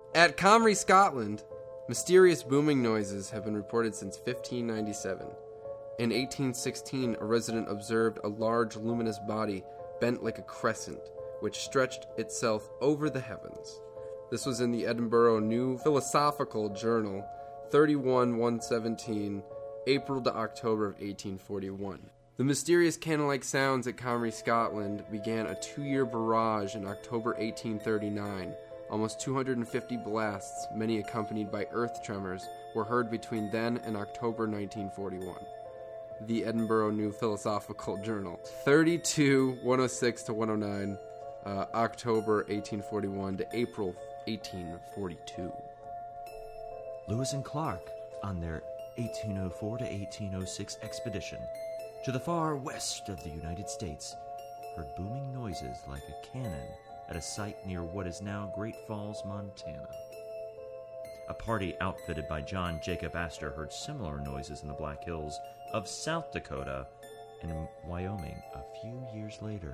At Comrie, Scotland, mysterious booming noises have been reported since 1597. In 1816, a resident observed a large luminous body bent like a crescent, which stretched itself over the heavens. This was in the Edinburgh New Philosophical Journal, 31/117, April to October of 1841. The mysterious cannon-like sounds at Comrie, Scotland began a 2-year barrage in October 1839. Almost 250 blasts, many accompanied by earth tremors, were heard between then and October 1941. The Edinburgh New Philosophical Journal, 32/106-109, October 1841 to April 1842. Lewis and Clark, on their 1804 to 1806 expedition to the far west of the United States, heard booming noises like a cannon at a site near what is now Great Falls, Montana. A party outfitted by John Jacob Astor heard similar noises in the Black Hills of South Dakota and in Wyoming a few years later.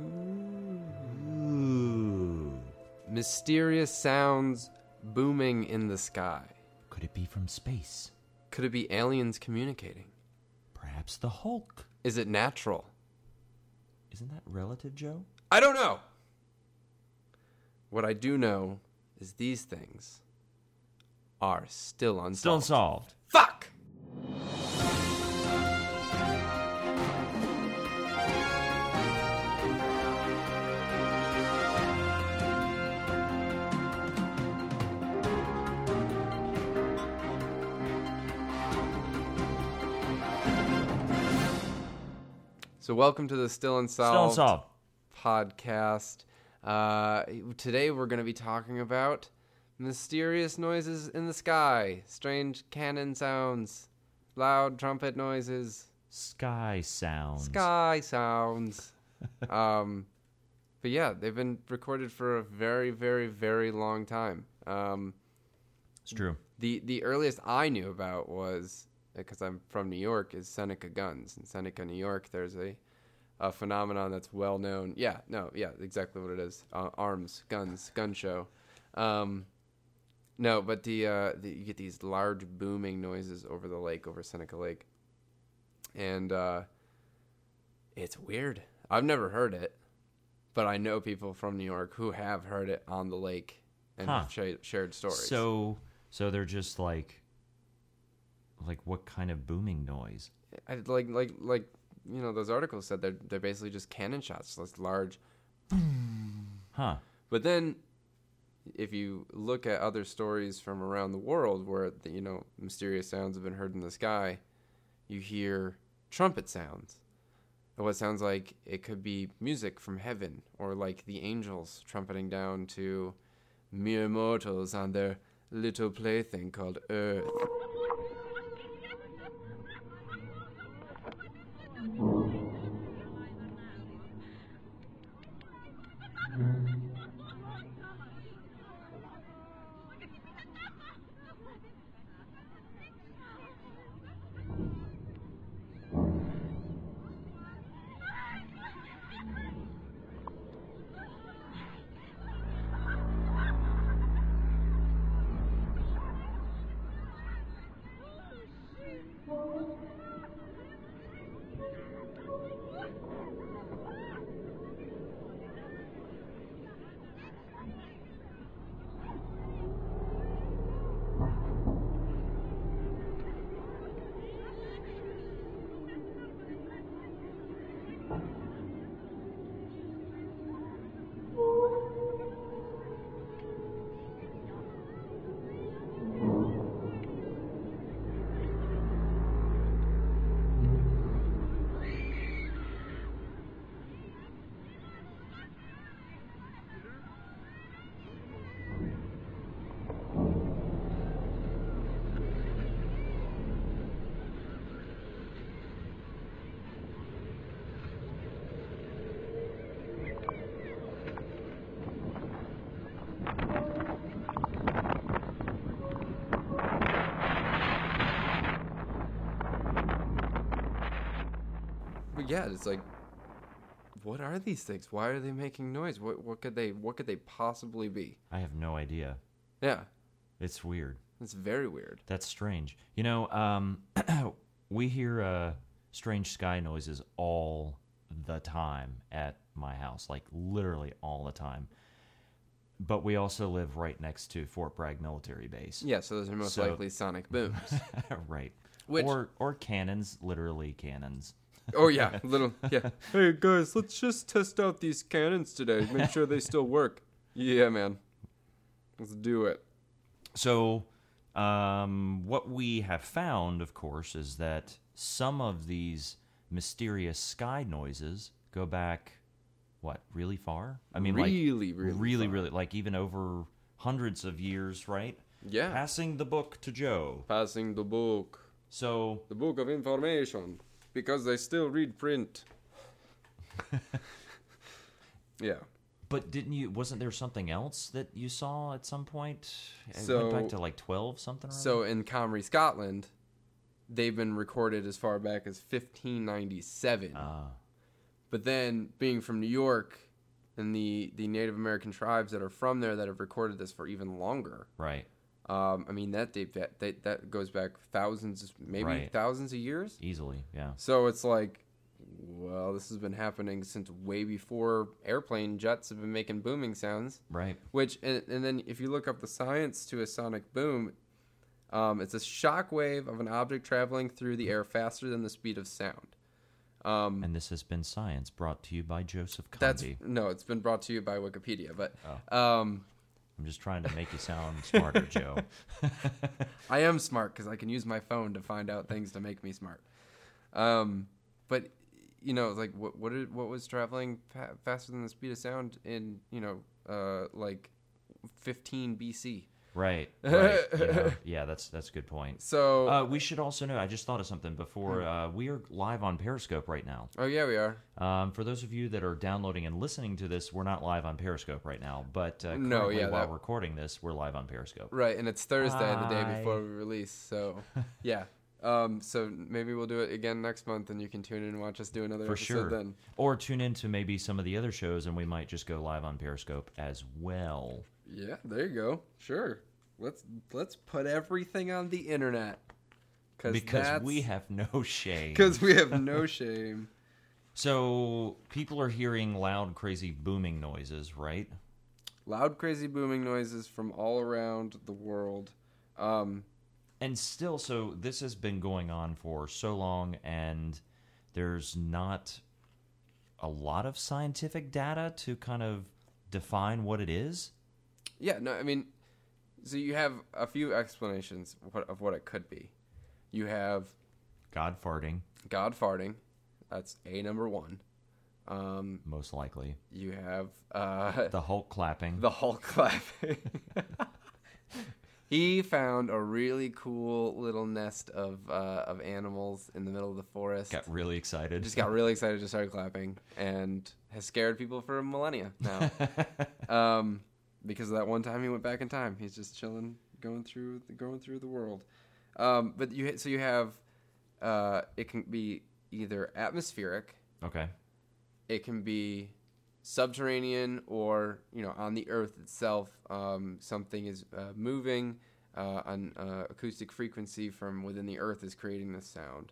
Ooh. Mysterious sounds booming in the sky. Could it be from space? Could it be aliens communicating? Perhaps the Hulk. Is it natural? Isn't that relative, Joe? I don't know. What I do know is these things are still unsolved. Still unsolved. Fuck! So welcome to the Still Unsolved podcast. Today we're going to be talking about mysterious noises in the sky, strange cannon sounds, loud trumpet noises. Sky sounds. But yeah, they've been recorded for a very, very, very long time. It's true. The earliest I knew about was, because I'm from New York, is Seneca Guns. In Seneca, New York, there's a phenomenon that's well known. Yeah, exactly what it is. Arms, guns, gun show. No, but you get these large booming noises over the lake, over Seneca Lake. And it's weird. I've never heard it, but I know people from New York who have heard it on the lake and have shared stories. So they're just like what kind of booming noise? Like those articles said they're basically just cannon shots, this large. Huh. But then, if you look at other stories from around the world where mysterious sounds have been heard in the sky, you hear trumpet sounds. And what sounds like it could be music from heaven, or like the angels trumpeting down to mere mortals on their little plaything called Earth. Yeah, it's like, what are these things? Why are they making noise? What could they possibly be? I have no idea. Yeah, It's weird. it's very weird. That's strange. You know, we hear strange sky noises all the time at my house, like literally all the time. But we also live right next to Fort Bragg military base. Yeah, so those are most likely sonic booms. Right. Which- or cannons, literally cannons. Oh yeah, little yeah. Hey guys, let's just test out these cannons today. Make sure they still work. Yeah, man. Let's do it. So, what we have found, of course, is that some of these mysterious sky noises go back, what, really far? I mean, really really, like even over hundreds of years, right? Yeah. Passing the book to Joe. Passing the book. So, The book of information. Because they still read print. Yeah. but wasn't there something else that you saw at some point? It So- went back to like 12 something? So in Comrie, Scotland, they've been recorded as far back as 1597. But then, being from New York, and the Native American tribes that are from there that have recorded this for even longer. Right. I mean, that goes back thousands, maybe Right. thousands of years. Easily, yeah. So it's like, well, this has been happening since way before airplane jets have been making booming sounds. Right. Which, and then if you look up the science to a sonic boom, it's a shock wave of an object traveling through the air faster than the speed of sound. And this has been Science, brought to you by Joseph That's Conde. no, it's been brought to you by Wikipedia, but I'm just trying to make you sound smarter, Joe. I am smart because I can use my phone to find out things to make me smart. But you know, like what was traveling faster than the speed of sound in like 15 BC? Right. Yeah, that's a good point. So We should also know, I just thought of something before. We are live on Periscope right now. oh yeah, we are. For those of you that are downloading and listening to this, we're not live on Periscope right now. But No, currently, yeah, while that- recording this, we're live on Periscope. Right, and it's Thursday, the day Hi. before we release. So yeah. So maybe we'll do it again next month, and you can tune in and watch us do another For episode sure. then. Or tune in to maybe some of the other shows, and we might just go live on Periscope as well. Yeah, there you go. Sure. Let's put everything on the internet. Because we have no shame. Because we have no shame. So people are hearing loud, crazy booming noises, right? Loud, crazy booming noises from all around the world. And still, so this has been going on for so long, and there's not a lot of scientific data to kind of define what it is. Yeah, no, I mean, so you have a few explanations of what it could be. You have God farting, God farting. That's number one. most likely. You have The Hulk clapping. the Hulk clapping. He found a really cool little nest of animals in the middle of the forest. Got really excited. Just got really excited, just started clapping, and has scared people for millennia now. Because of that one time he went back in time. He's just chilling, going through the world. But you have it can be either atmospheric, Okay. it can be subterranean, or on the earth itself, something is moving on acoustic frequency from within the earth is creating this sound.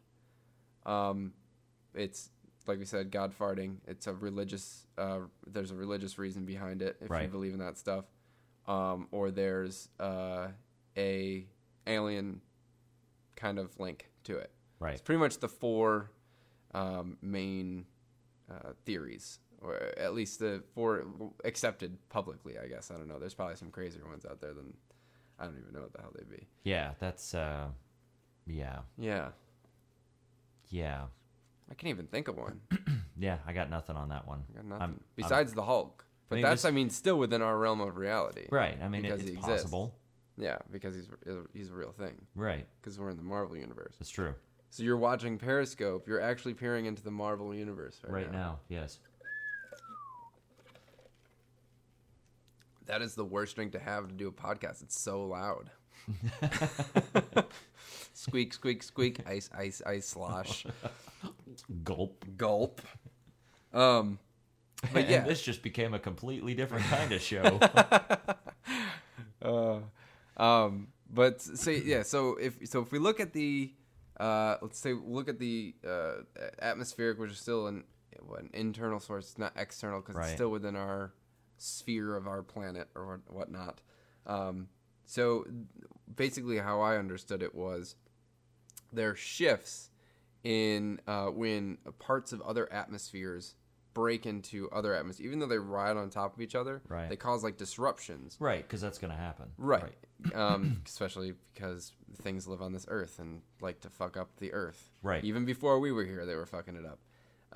It's like we said, God farting. It's a religious. There's a religious reason behind it if you Right. believe in that stuff, or there's a alien kind of link to it. Right. It's pretty much the four main theories, or at least the four accepted publicly, I guess. I don't know. There's probably some crazier ones out there than I don't even know what the hell they'd be. Yeah, that's yeah. Yeah. Yeah. I can't even think of one. Yeah, I got nothing on that one. I got nothing. I'm- Besides the Hulk. But I mean, that's, this- still within our realm of reality. Right. I mean, Because it's he exists. possible. Yeah, because he's a real thing. Right. Because we're in the Marvel universe. That's true. So you're watching Periscope. You're actually peering into the Marvel universe Right now, yes. That is the worst thing to have to do a podcast. It's so loud. Squeak, squeak, squeak. Ice, ice, ice, slosh. Gulp. Gulp. But yeah. This just became a completely different kind of show. But so if we look at the atmospheric, which is still an internal source, not external, because it's still within our sphere of our planet or whatnot. So basically, how I understood it was there are shifts in when parts of other atmospheres break into other atmospheres, even though they ride on top of each other. Right. They cause like disruptions. Right, because that's going to happen. Right. Especially because things live on this earth and like to fuck up the earth. Right. Even before we were here, they were fucking it up.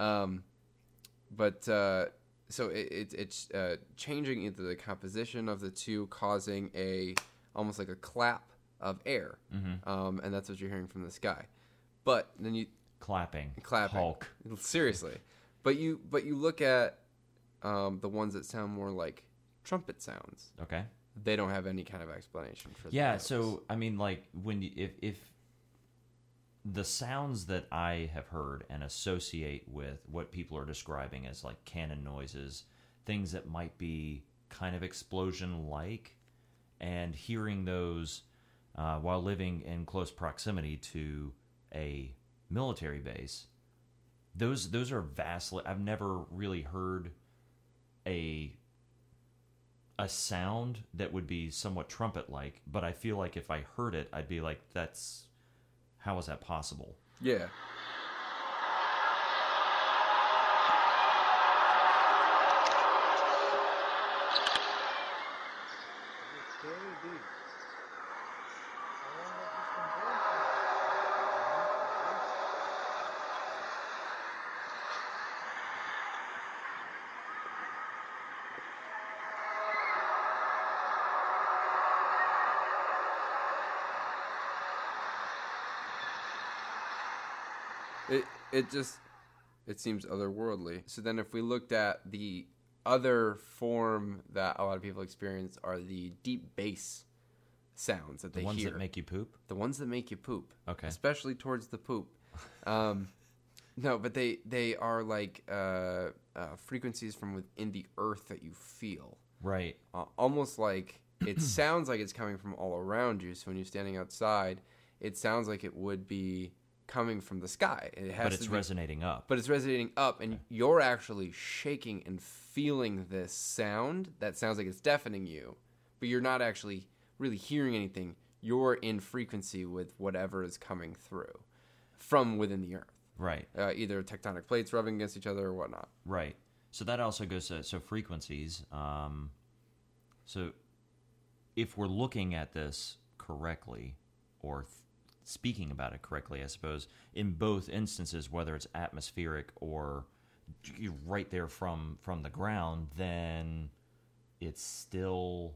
So it's changing into the composition of the two, causing almost like a clap of air. Mm-hmm. And that's what you're hearing from the sky. But then you clapping Hulk. Seriously. But you look at the ones that sound more like trumpet sounds. Okay. They don't have any kind of explanation for that. Yeah, so I mean, like if the sounds that I have heard and associate with what people are describing as like cannon noises, things that might be kind of explosion-like, and hearing those while living in close proximity to a military base, those are vastly. I've never really heard a sound that would be somewhat trumpet-like, but I feel like if I heard it, I'd be like, how is that possible? Yeah. It seems otherworldly. So then if we looked at the other form that a lot of people experience are the deep bass sounds that they hear. The ones that make you poop? The ones that make you poop. Okay. Especially towards the poop. No, but they are like frequencies from within the earth that you feel. Right. Almost like it sounds like it's coming from all around you. So when you're standing outside, it sounds like it would be coming from the sky. But it's resonating up. But it's resonating up, and you're actually shaking and feeling this sound that sounds like it's deafening you, but you're not actually really hearing anything. You're in frequency with whatever is coming through from within the earth. Right. Either tectonic plates rubbing against each other or whatnot. Right. So that also goes to frequencies. So if we're looking at this correctly, or speaking about it correctly, I suppose, in both instances, whether it's atmospheric or right there from the ground, then it's still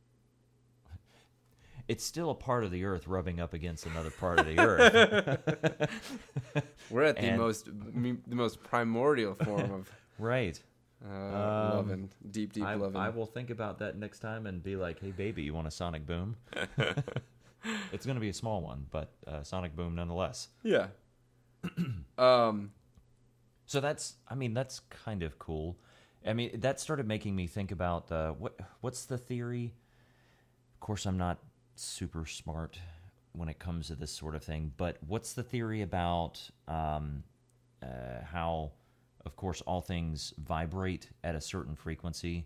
a part of the earth rubbing up against another part of the earth. We're at the most primordial form of right. Loving, deep loving. I will think about that next time and be like, hey, baby, you want a sonic boom? It's going to be a small one, but sonic boom nonetheless. Yeah. So that's kind of cool. I mean, that started making me think about what's the theory? Of course, I'm not super smart when it comes to this sort of thing, but what's the theory about how, of course, all things vibrate at a certain frequency,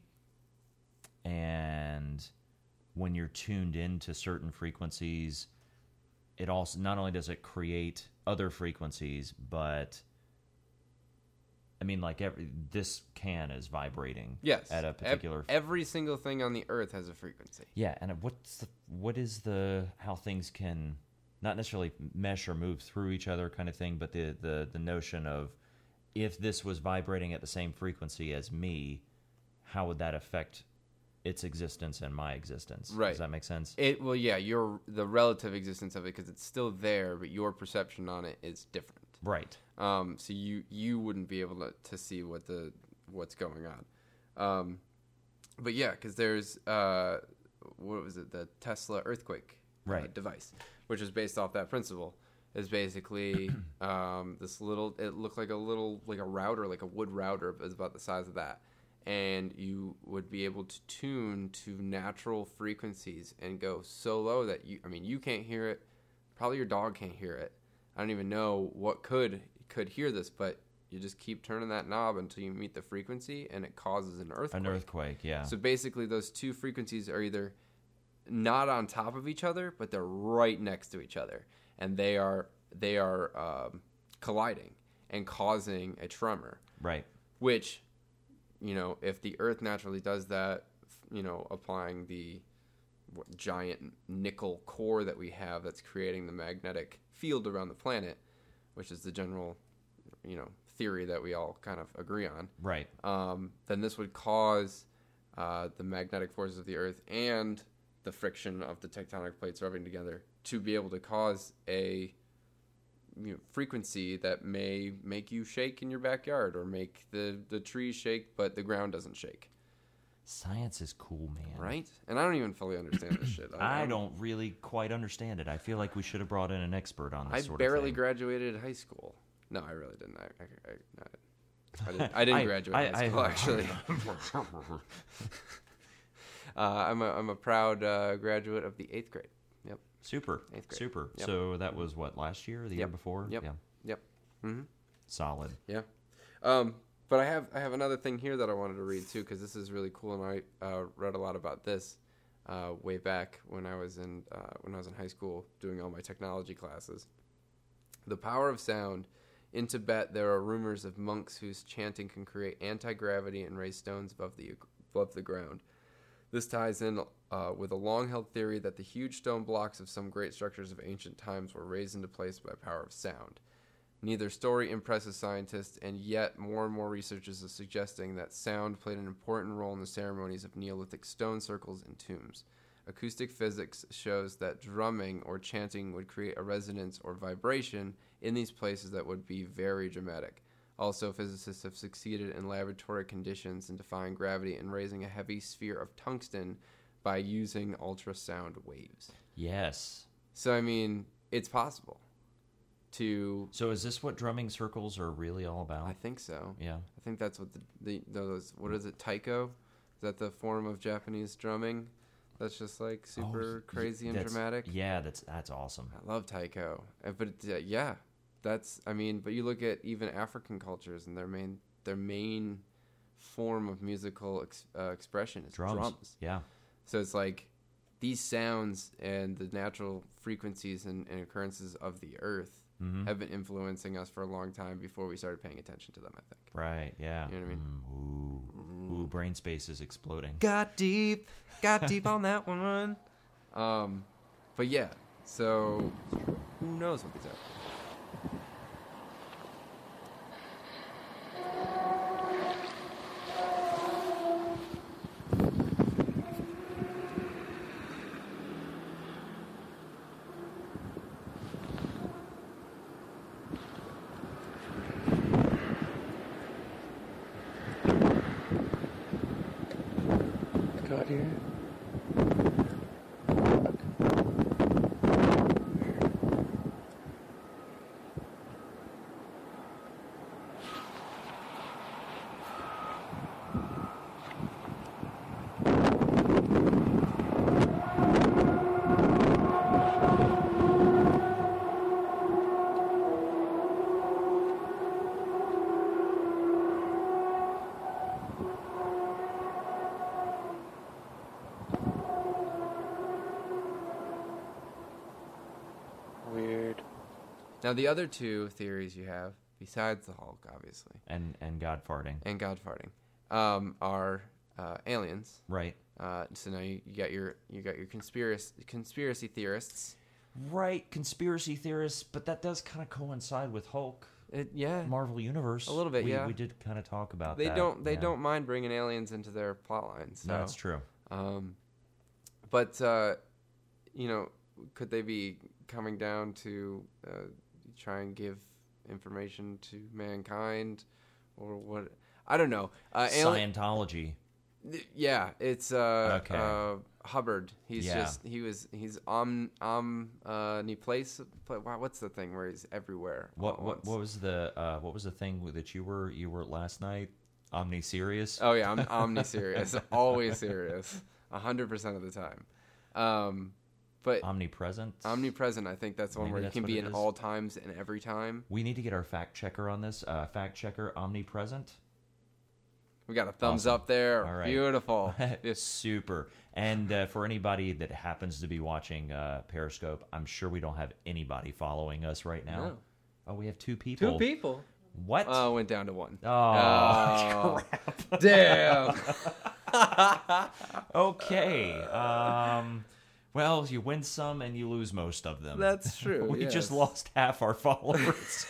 and when you're tuned into certain frequencies, it also not only does it create other frequencies, but I mean, like this can is vibrating. Yes, at a particular. Every single thing on the earth has a frequency. Yeah, and what is how things can not necessarily mesh or move through each other kind of thing, but the notion of if this was vibrating at the same frequency as me, how would that affect its existence and my existence? Right. Does that make sense? Well, yeah, the relative existence of it, because it's still there, but your perception on it is different. Right. So you wouldn't be able to see what's going on. But yeah, because there's what was it, the Tesla earthquake device, which is based off that principle. Is basically this little. It looked like a router, like a wood router, but it's about the size of that. and you would be able to tune to natural frequencies and go so low that you can't hear it. Probably your dog can't hear it. I don't even know what could hear this, but you just keep turning that knob until you meet the frequency, and it causes an earthquake. An earthquake, yeah. So basically, those two frequencies are either not on top of each other, but they're right next to each other, and they are colliding and causing a tremor. Right. Which, if the Earth naturally does that, applying the giant nickel core that we have that's creating the magnetic field around the planet, which is the general, theory that we all kind of agree on. Right. Then this would cause the magnetic forces of the Earth and the friction of the tectonic plates rubbing together to be able to cause a frequency that may make you shake in your backyard or make the trees shake, but the ground doesn't shake. Science is cool, man. Right? And I don't even fully understand this shit. I don't really quite understand it. I feel like we should have brought in an expert on this sort of thing. I barely graduated high school. No, I really didn't. I didn't graduate high school, actually. I'm a proud graduate of the 8th grade. Yep. Super. 8th grade. Super. Yep. So that was what, last year or the year before? Yep. Yeah. Yep. Mm-hmm. Solid. Yeah. But I have another thing here that I wanted to read too, because this is really cool, and I read a lot about this way back when I was in high school doing all my technology classes. The power of sound. In Tibet, there are rumors of monks whose chanting can create anti-gravity and raise stones above the ground. This ties in with a long-held theory that the huge stone blocks of some great structures of ancient times were raised into place by power of sound. Neither story impresses scientists, and yet more and more researchers are suggesting that sound played an important role in the ceremonies of Neolithic stone circles and tombs. Acoustic physics shows that drumming or chanting would create a resonance or vibration in these places that would be very dramatic. Also, physicists have succeeded in laboratory conditions in defying gravity and raising a heavy sphere of tungsten by using ultrasound waves. Yes. So, it's possible to... So is this what drumming circles are really all about? I think so. Yeah. I think that's what those... What is it, taiko? Is that the form of Japanese drumming? That's just like super crazy and dramatic. Yeah, that's awesome. I love taiko, but yeah, that's but you look at even African cultures and their main form of musical expression is drums. Yeah. So it's like these sounds and the natural frequencies and occurrences of the earth have been influencing us for a long time before we started paying attention to them, I think. Right, yeah. You know what I mean? Ooh, brain space is exploding. Got deep on that one. But yeah, so who knows what these are? Got here. Weird. Now, the other two theories you have, besides the Hulk, obviously, And God farting. and God farting, are aliens. Right. So now you got your conspiracy theorists. Right, conspiracy theorists, but that does kind of coincide with Hulk. Yeah, Marvel Universe. A little bit, yeah. We did kind of talk about they that. They don't mind bringing aliens into their plot lines. So. No, that's true. But could they be coming down to try and give information to mankind, or what? I don't know. Scientology. Yeah, it's Okay. Hubbard. He's Yeah. he's omniplace. What's the thing where he's everywhere? What was the thing that you were last night? Omni-serious? Oh yeah, I'm omni-serious. Always serious. 100% of the time. But Omnipresent? omnipresent, I think that's one Maybe where it that's can what be it in is. all times and every time. We need to get our fact checker on this. Fact checker, omnipresent? We got a thumbs Awesome. up there. All right. Beautiful. Super. And for anybody that happens to be watching Periscope, I'm sure we don't have anybody following us right now. No. Oh, we have 2 people. 2 people. What? Oh, went down to 1. Oh, crap. Damn. Okay. Well, you win some and you lose most of them. That's true. We yes. just lost half our followers.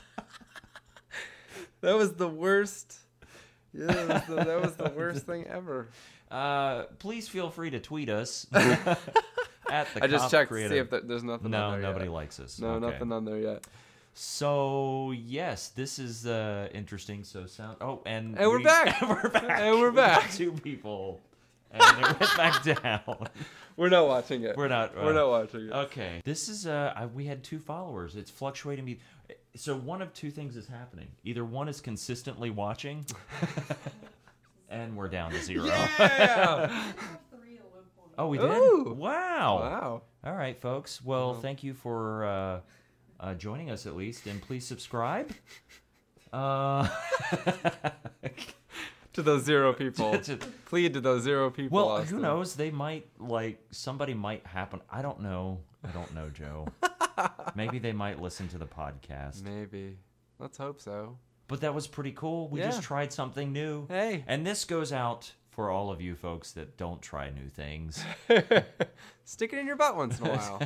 That was the worst. Yeah, that was the worst thing ever. Please feel free to tweet us at the I just Comp checked Creative. to see if there's nothing No, on there nobody yet. likes us. No, Okay. nothing on there yet. So yes, this is interesting. So sound. Oh, and we're back. we're back. And we're We got back. 2 people, and it went back down. We're not watching it. We're not. We're not watching it. Okay. This is we had 2 followers. It's fluctuating. So one of 2 things is happening. Either one is consistently watching, and we're down to 0. Yeah. Oh, we did. Ooh. Wow. Wow. All right, folks. Well, thank you for joining us at least, and please subscribe. To those 0 people. Plead to those 0 people. Well, Austin. who knows? They might somebody might happen. I don't know, Joe. Maybe they might listen to the podcast. Maybe. Let's hope so. But that was pretty cool. We just tried something new. Hey. And this goes out for all of you folks that don't try new things. Stick it in your butt once in a while.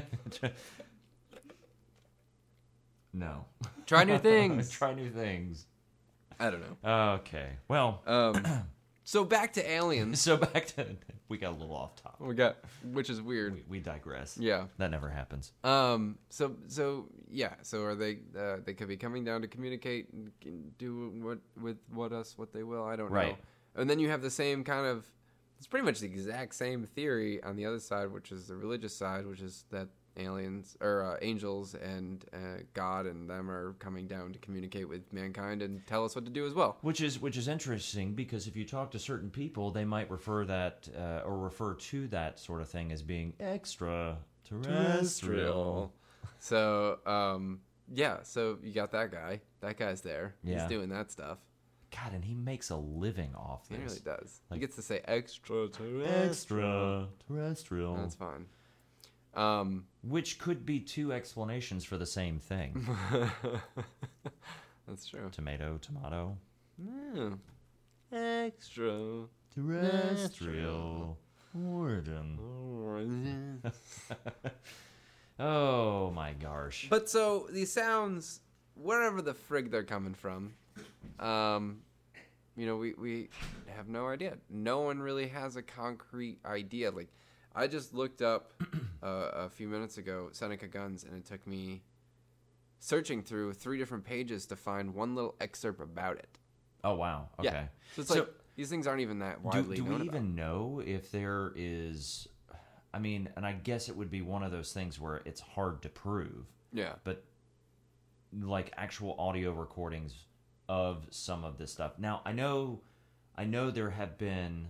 No. Try new things. Try new things. I don't know. Okay. Well, So back to aliens. so back to we got a little off topic. Which is weird. We digress. Yeah. That never happens. So are they could be coming down to communicate and can do what they will. I don't know. Right. And then you have the same kind of, it's pretty much the exact same theory on the other side, which is the religious side, which is that aliens or angels and God and them are coming down to communicate with mankind and tell us what to do as well. Which is interesting because if you talk to certain people, they might refer to that sort of thing as being extraterrestrial. So so you got that guy. That guy's there. Yeah. He's doing that stuff. God, and he makes a living off He this. really does. Like- He gets to say extraterrestrial. Extraterrestrial. That's fine. Which could be 2 explanations for the same thing. That's true. Tomato, tomato. Yeah. Extra. Terrestrial. Origin. Oh my gosh. But so these sounds, wherever the frig they're coming from, we have no idea. No one really has a concrete idea. Like, I just looked up a few minutes ago Seneca Guns, and it took me searching through 3 different pages to find one little excerpt about it. Oh wow. Okay. Yeah. So it's like these things aren't even that widely do known we even about. know if there is? I mean, and I guess it would be one of those things where it's hard to prove. Yeah. But like actual audio recordings of some of this stuff. Now I know there have been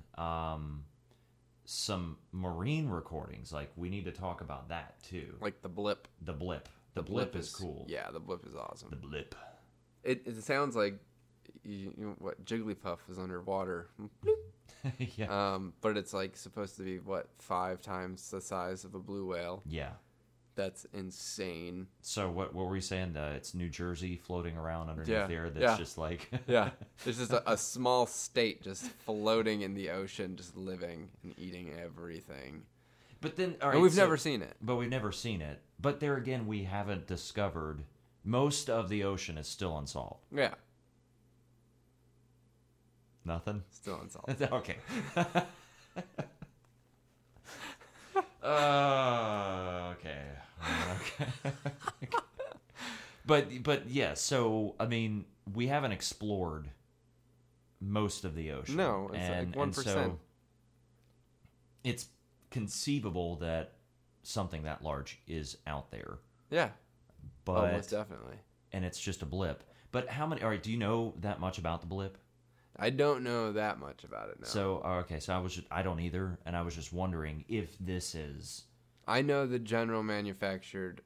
some marine recordings. Like we need to talk about that too. Like the blip. The blip. The blip is cool. Yeah, the blip is awesome. The blip. It sounds like what Jigglypuff is underwater. Yeah. But it's like supposed to be 5 times the size of a blue whale. Yeah. That's insane. So what were we saying? It's New Jersey floating around underneath there. That's just like Yeah, there's just a small state just floating in the ocean, just living and eating everything. But then, all right, And we've never seen it. But we've never seen it. But there again, we haven't discovered. Most of the ocean is still unsolved. Yeah, Nothing. still unsolved. Okay. Okay. But yeah. So I mean, we haven't explored most of the ocean. No, it's like 1%. And so it's conceivable that something that large is out there. Yeah, But most definitely. and it's just a blip. But how many? All right, do you know that much about the blip? I don't know that much about it now. So okay, so I don't either, and I was just wondering if this is. I know the general manufactured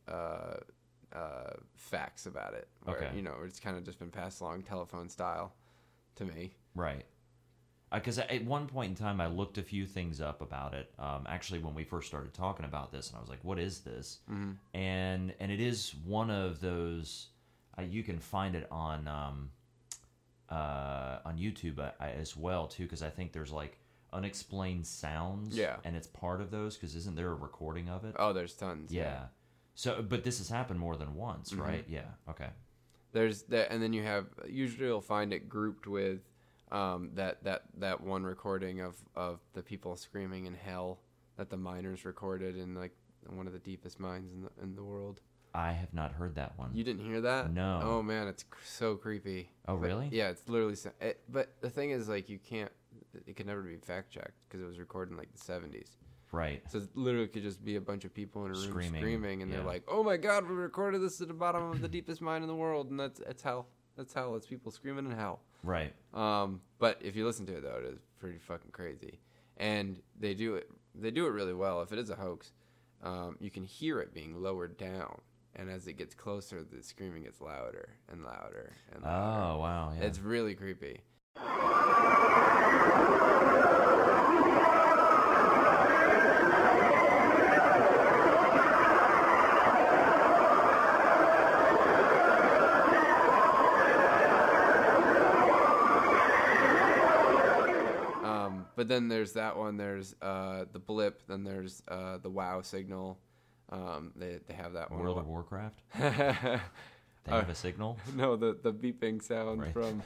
facts about it. Where, Okay. It's kind of just been passed along telephone style to me. Right. Because at one point in time, I looked a few things up about it. Actually, when we first started talking about this, and I was like, "What is this?" Mm-hmm. And it is one of those. You can find it on YouTube as well too, because I think there's like unexplained sounds. Yeah. And it's part of those because isn't there a recording of it? Oh, there's tons. Yeah. So, but this has happened more than once, right? Yeah. Okay. There's that, and then you have usually you'll find it grouped with that one recording of the people screaming in hell that the miners recorded in like one of the deepest mines in the world. I have not heard that one. You didn't hear that? No. Oh man, it's so creepy. Oh, But, really? yeah, it's literally. But the thing is, like, it could never be fact checked because it was recorded in like the 70s. Right. So it literally could just be a bunch of people in a room screaming, and yeah. they're like, "Oh my God, we recorded this at the bottom of the deepest mine in the world, and it's hell. That's hell. It's people screaming in hell." Right. But if you listen to it though, it is pretty fucking crazy, and they do it really well. If it is a hoax, you can hear it being lowered down, and as it gets closer, the screaming gets louder and louder and louder. Oh, wow. Yeah. It's really creepy. But then there's that one. There's the blip. Then there's the wow signal. They have that one. World of Warcraft? They have a signal? No, the beeping sound Right. from.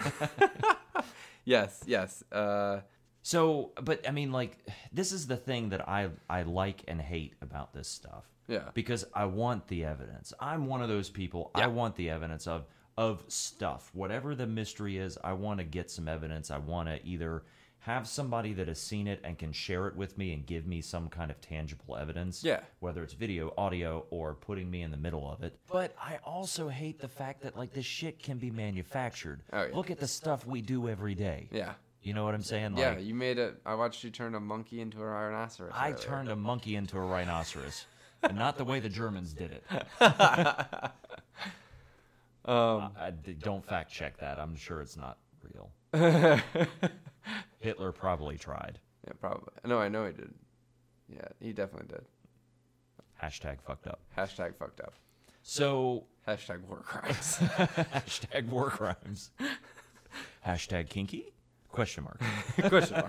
Yes. So, but I mean, like, this is the thing that I like and hate about this stuff. Yeah. Because I want the evidence. I'm one of those people. Yeah. I want the evidence of stuff. Whatever the mystery is, I want to get some evidence. I want to either have somebody that has seen it and can share it with me and give me some kind of tangible evidence. Yeah. Whether it's video, audio, or putting me in the middle of it. But I also hate the fact that, like, this shit can be manufactured. Oh, yeah. Look at the stuff we do every day. Yeah. You know what I'm saying? Yeah. Like, You made it. I watched you turn a monkey into a rhinoceros. I earlier. turned a monkey into a rhinoceros. And not the way the Germans did it. Don't fact check that. I'm sure it's not real. Hitler probably tried. Yeah, probably. No, I know he did. Yeah, he definitely did. Hashtag fucked up. Hashtag fucked up. So, Hashtag war crimes. hashtag war crimes. Hashtag kinky? Question mark. Question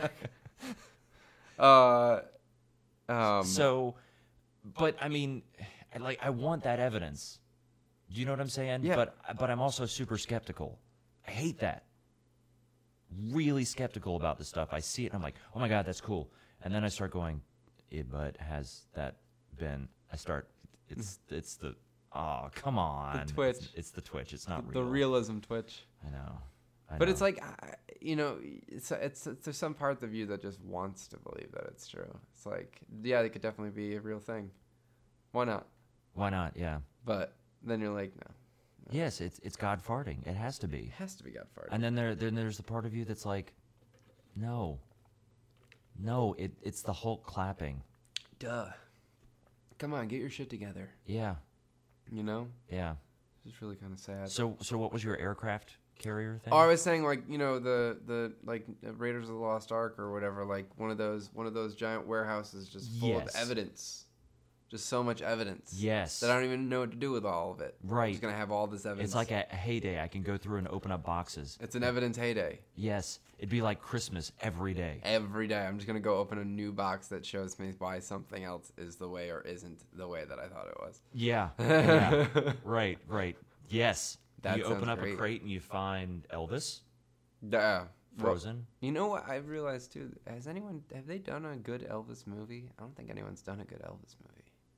mark. So, but I mean, like, I want that evidence. Do you know what I'm saying? Yeah. But I'm also super skeptical. I hate that. Really skeptical about this stuff. I see it and I'm like, oh my God, that's cool. And then I start going, but has that been? It's the, oh, come on. The twitch. It's the twitch. It's not real. The realism twitch. I know. But it's like, it's there's some part of you that just wants to believe that it's true. It's like, yeah, it could definitely be a real thing. Why not? Why not? Yeah. But then you're like, no. Yes, it's God farting. It has to be. It has to be God farted. And then there's the part of you that's like, no, it's the Hulk clapping. Duh. Come on, get your shit together. Yeah, You know? yeah. It's really kind of sad. So what was your aircraft carrier thing? Oh, I was saying, like, the like Raiders of the Lost Ark or whatever, like one of those giant warehouses just full of Yes. evidence. Just so much evidence. Yes. That I don't even know what to do with all of it. Right. I'm just going to have all this evidence. It's like a heyday. I can go through and open up boxes. It's an evidence heyday. Yes, it'd be like Christmas every day. Every day, I'm just going to go open a new box that shows me why something else is the way or isn't the way that I thought it was. Yeah. Yeah. Right. Yes. That you open sounds up great. a crate and you find Elvis Yeah. frozen. You know what I've realized too? Have they done a good Elvis movie? I don't think anyone's done a good Elvis movie.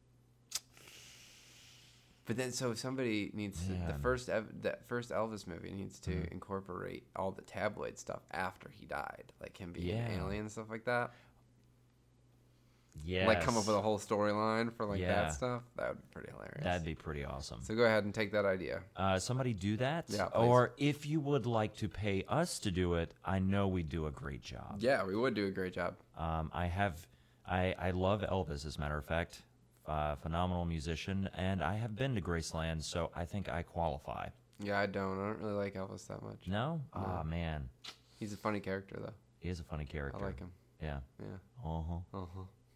But then, so if somebody needs to, Man. that first Elvis movie needs to incorporate all the tabloid stuff after he died, like him being an Yeah. alien and stuff like that. Yes. Like come up with a whole storyline for like Yeah. that stuff. That would be pretty hilarious. That'd be pretty awesome. So go ahead and take that idea. Somebody do that? Yeah, please. Or if you would like to pay us to do it, I know we do a great job. Yeah, we would do a great job. I love Elvis, as a matter of fact. Phenomenal musician, and I have been to Graceland, so I think I qualify. Yeah, I don't really like Elvis that much. No? Oh, man. He's a funny character though. He is a funny character. I like him. Yeah. Yeah. Uh-huh.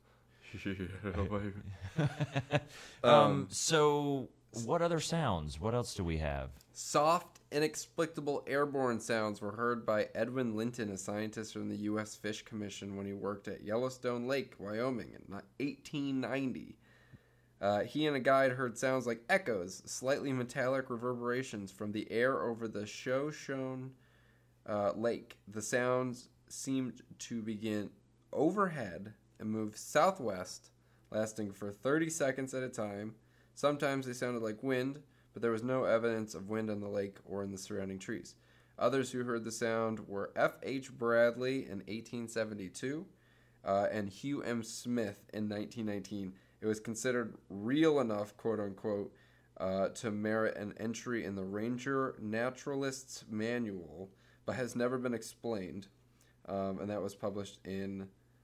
So what other sounds? What else do we have? Soft, inexplicable airborne sounds were heard by Edwin Linton, a scientist from the U.S. Fish Commission, when he worked at Yellowstone Lake, Wyoming, in 1890. He and a guide heard sounds like echoes, slightly metallic reverberations from the air over the Shoshone Lake. The sounds seemed to begin overhead and move southwest, lasting for 30 seconds at a time. Sometimes they sounded like wind, but there was no evidence of wind on the lake or in the surrounding trees. Others who heard the sound were F.H. Bradley in 1872 and Hugh M. Smith in 1919. It was considered real enough, quote-unquote, to merit an entry in the Ranger Naturalist's Manual, but has never been explained. And that was published in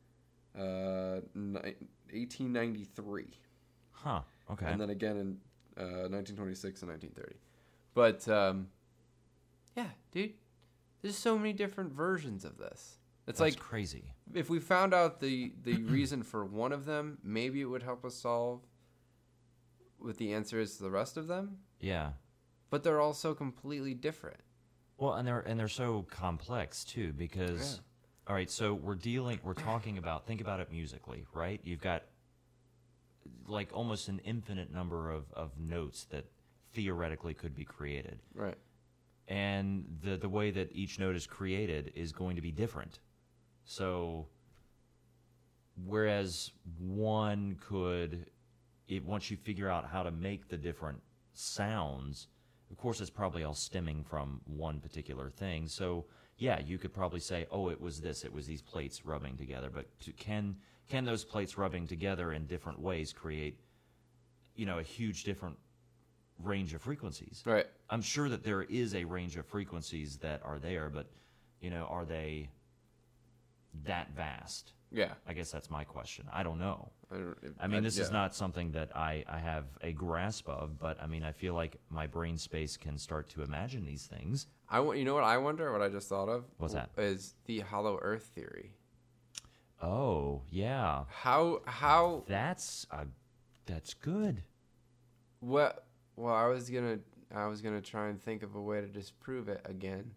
1893. Huh. Okay. And then again in 1926 and 1930. But, yeah, dude, there's so many different versions of this. It's That's like crazy. if we found out the reason for one of them, maybe it would help us solve what the answer is to the rest of them. Yeah. But they're all so completely different. Well, and they're so complex too, because all right, so we're talking about, think about it musically, right? You've got like almost an infinite number of notes that theoretically could be created. Right. And the way that each note is created is going to be different. So whereas one could, once you figure out how to make the different sounds, of course it's probably all stemming from one particular thing. So yeah, you could probably say, oh, it was this, it was these plates rubbing together. But can those plates rubbing together in different ways create, a huge different range of frequencies? Right. I'm sure that there is a range of frequencies that are there, but, are they that vast? Yeah. I guess that's my question. I don't know. This yeah. is not something that I have a grasp of, but, I feel like my brain space can start to imagine these things. You know what I wonder, what I just thought of? What's that? Is the hollow earth theory. Oh, yeah. How That's good. what well I was gonna try and think of a way to disprove it again.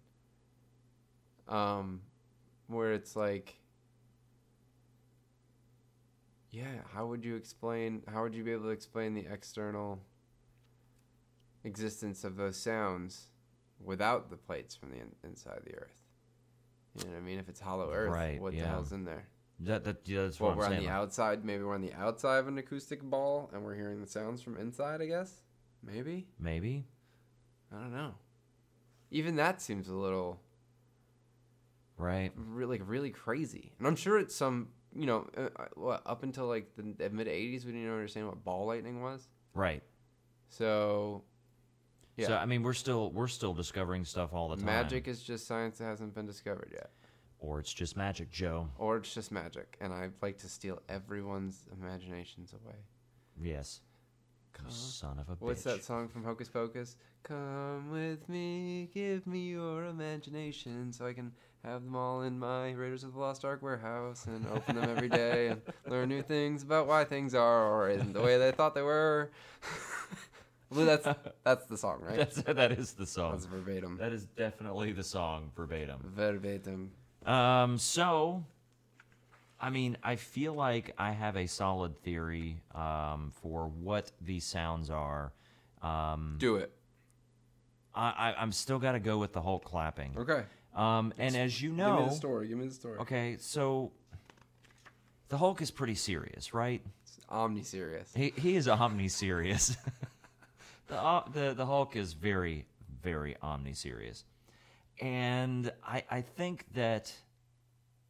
Where it's like, yeah, how would you be able to explain the external existence of those sounds without the plates from the inside the earth? You know what I mean? If it's hollow earth, Right, what the yeah. hell's in there? That's Well, what we're I'm on saying. the outside. Maybe we're on the outside of an acoustic ball, and we're hearing the sounds from inside. I guess. Maybe. Maybe. I don't know. Even that seems a little Right. really crazy. And I'm sure it's some, up until like the mid '80s, we didn't even understand what ball lightning was. Right. So, yeah. So we're still discovering stuff all the time. Magic is just science that hasn't been discovered yet. Or it's just magic, Joe. Or it's just magic, and I'd like to steal everyone's imaginations away. Yes. You son of a bitch. What's that song from Hocus Pocus? Come with me, give me your imagination, so I can have them all in my Raiders of the Lost Ark warehouse and open them every day and learn new things about why things are or isn't the way they thought they were. Well, that's the song, right? That is the song. That's verbatim. That is definitely the song, verbatim. Verbatim. So, I feel like I have a solid theory for what these sounds are. Do it. I'm still got to go with the Hulk clapping. Okay. And as you know... Give me the story. Okay, so the Hulk is pretty serious, right? It's omni-serious. He is omni-serious. The Hulk is very, very omni-serious. And I think that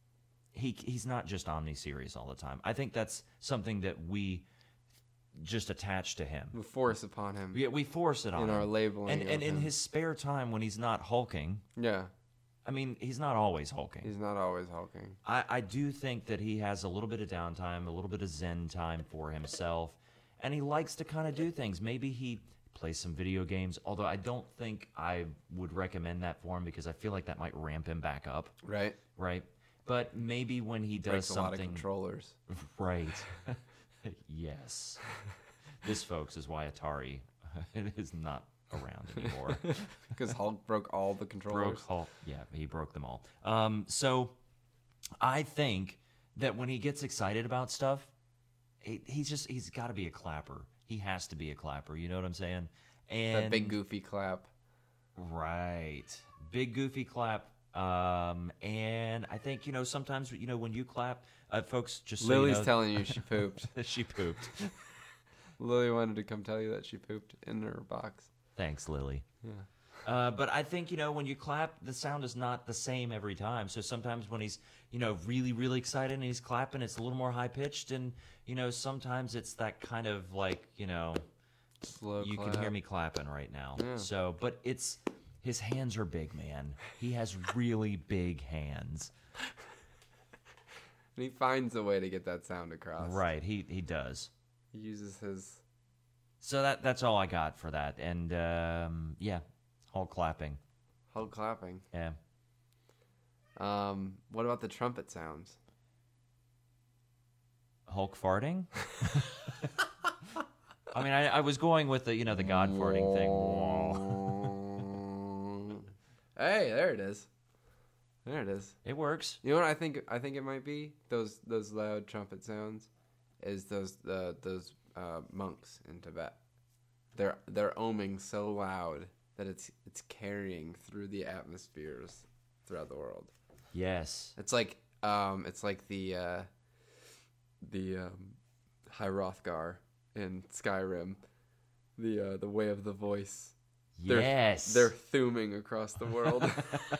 he's not just omniserious all the time. I think that's something that we just attach to him. We force upon him. We force it on in him. our labeling. And in his spare time when he's not hulking, yeah, I mean, he's not always hulking. he's not always hulking. I do think that he has a little bit of downtime, a little bit of zen time for himself, and he likes to kind of do things. Maybe he plays some video games, although I don't think I would recommend that for him because I feel like that might ramp him back up, Right. right? But maybe when he does Breaks a lot of something... controllers. Right. Yes. This, folks, is why Atari is not around anymore. Because Hulk broke all the controllers. Yeah, he broke them all. So I think that when he gets excited about stuff, he's got to be a clapper. He has to be a clapper. You know what I'm saying? And That big goofy clap. right, big goofy clap. And I think sometimes when you clap, folks, just so Lily's you know, telling you she pooped. she pooped. Lily wanted to come tell you that she pooped in her box. Thanks, Lily. Yeah. But I think, when you clap, the sound is not the same every time. So sometimes when he's, really, really excited and he's clapping, it's a little more high-pitched. And, sometimes it's that kind of like, Slow you clap. can hear me clapping right now. Yeah. So, but his hands are big, man. He has really big hands. And he finds a way to get that sound across. Right, he does. He uses his... So that's all I got for that. And, yeah, all clapping. Hulk clapping. Yeah. What about the trumpet sounds? Hulk farting? I mean, I was going with the God farting thing. Hey, there it is. There it is. It works. You know what I think? I think it might be those loud trumpet sounds. Is those monks in Tibet? They're oming so loud that it's carrying through the atmospheres throughout the world. Yes. It's like the High Hrothgar in Skyrim, the way of the voice. Yes. They're thuming across the world.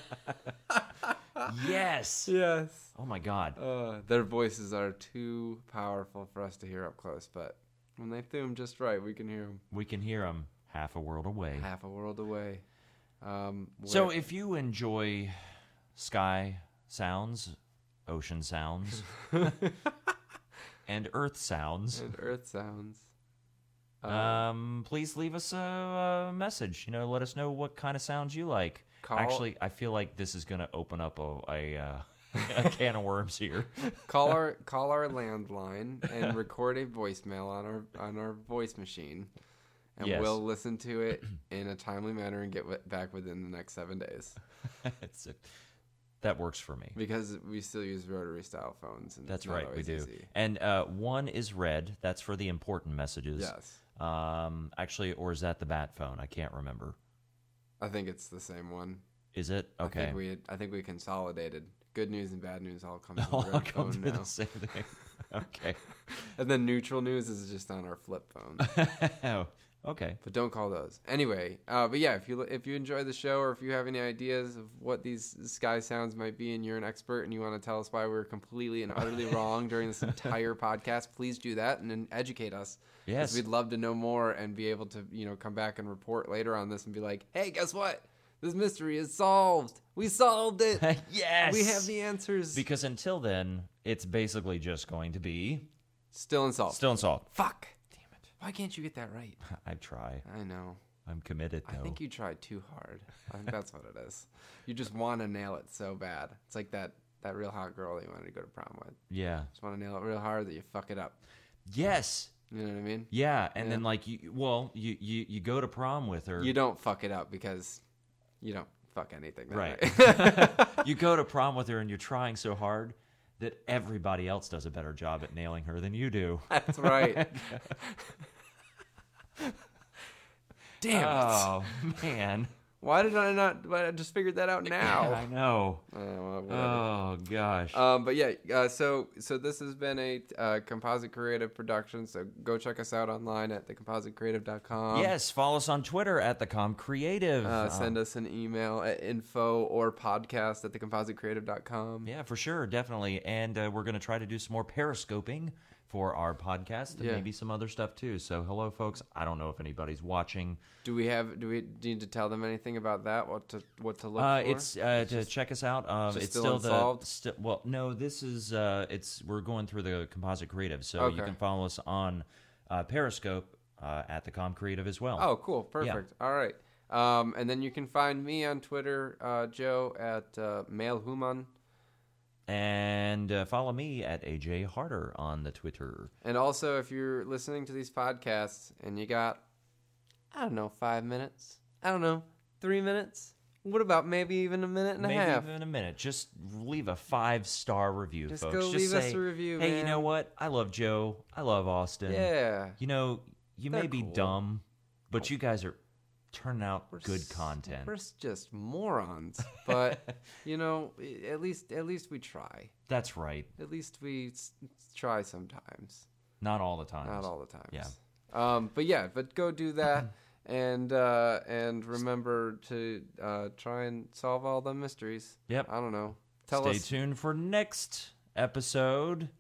Yes. Yes. Oh my God. Their voices are too powerful for us to hear up close, but when they thum just right, we can hear them. We can hear them half a world away. Half a world away. So if you enjoy sky sounds, ocean sounds, and earth sounds, and earth sounds, please leave us a message. Let us know what kind of sounds you like. Actually, I feel like this is going to open up a can of worms here. Call our landline and record a voicemail on our voice machine, and Yes. we'll listen to it in a timely manner and get back within the next 7 days. That works for me. Because we still use rotary style phones. And That's it's not right, we always do. easy. And one is red. That's for the important messages. Yes. Actually, or is that the bat phone? I can't remember. I think it's the same one. Is it? Okay. I think we consolidated. Good news and bad news all come to All the red come phone through now. the same thing. Okay. And then neutral news is just on our flip phone. Oh, okay. But don't call those. Anyway, but yeah, if you enjoy the show or if you have any ideas of what these sky sounds might be and you're an expert and you want to tell us why we were completely and utterly wrong during this entire podcast, please do that and then educate us. Yes. 'Cause we'd love to know more and be able to, come back and report later on this and be like, hey, guess what? This mystery is solved. We solved it. Yes. We have the answers. Because until then, it's basically just going to be Still unsolved. still unsolved. Fuck. Damn it. Why can't you get that right? I try. I know. I'm committed, though. I think you tried too hard. I think that's what it is. You just want to nail it so bad. It's like that real hot girl that you wanted to go to prom with. Yeah. Just want to nail it real hard that you fuck it up. Yes. You know what I mean? Yeah, and Yeah. then like you go to prom with her. You don't fuck it up because you don't fuck anything. That Right. way. You go to prom with her and you're trying so hard that everybody else does a better job at nailing her than you do. That's right. Damn it. Oh, man. Why did I not? Why I just figured that out now? I know. Well, whatever. Oh gosh. But yeah, so this has been a Composite Creative production. So go check us out online at thecompositecreative.com. Yes, follow us on Twitter at thecomcreative. Send us an email at info or podcast at thecompositecreative.com. Yeah, for sure, definitely. And we're going to try to do some more periscoping for our podcast and maybe some other stuff too. So hello, folks. I don't know if anybody's watching. Do we need to tell them anything about that? What to look for? It's to check us out. It's still Unsolved? Well, no, this is we're going through the Composite Creative, so you can follow us on Periscope at the Com Creative as well. Oh, cool, perfect. Yeah. All right, and then you can find me on Twitter, Joe at Mailhuman. And follow me at AJ Harder on the Twitter. And also, if you're listening to these podcasts and you got, I don't know, 5 minutes, I don't know, 3 minutes, what about maybe even a minute and a half? Maybe even a minute. Just leave a 5-star review, just folks. Go leave us a review, hey, man. You know what? I love Joe. I love Austin. Yeah. You know, you may be cool. dumb, but you guys are turning out good content. We're just morons, but you know, at least we try. That's right. At least we try sometimes. Not all the time. Not all the times. Yeah. But go do that, and remember to try and solve all the mysteries. Yep. I don't know. Stay tuned for next episode.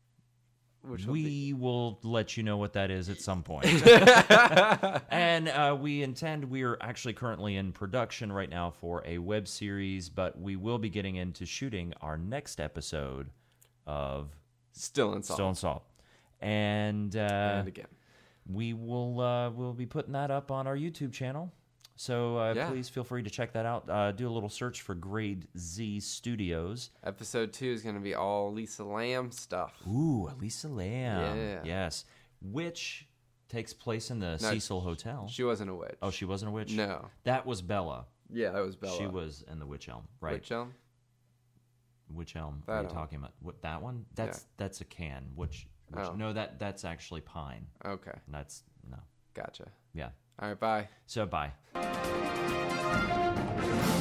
We will let you know what that is at some point. And we're actually currently in production right now for a web series, but we will be getting into shooting our next episode of Still Unsolved. And again. We'll be putting that up on our YouTube channel. So please feel free to check that out. Do a little search for Grade Z Studios. Episode 2 is going to be all Lisa Lamb stuff. Ooh, Lisa Lamb. Yeah. Yes. Which takes place in the Cecil Hotel. She wasn't a witch. Oh, she wasn't a witch? No. That was Bella. Yeah, that was Bella. She was in the Witch Elm. Right. Witch Elm? Which Elm That are you elm. talking about? What, that one? That's a can. Which no, that's actually pine. Okay. That's no. Gotcha. Yeah. All right, bye. So bye.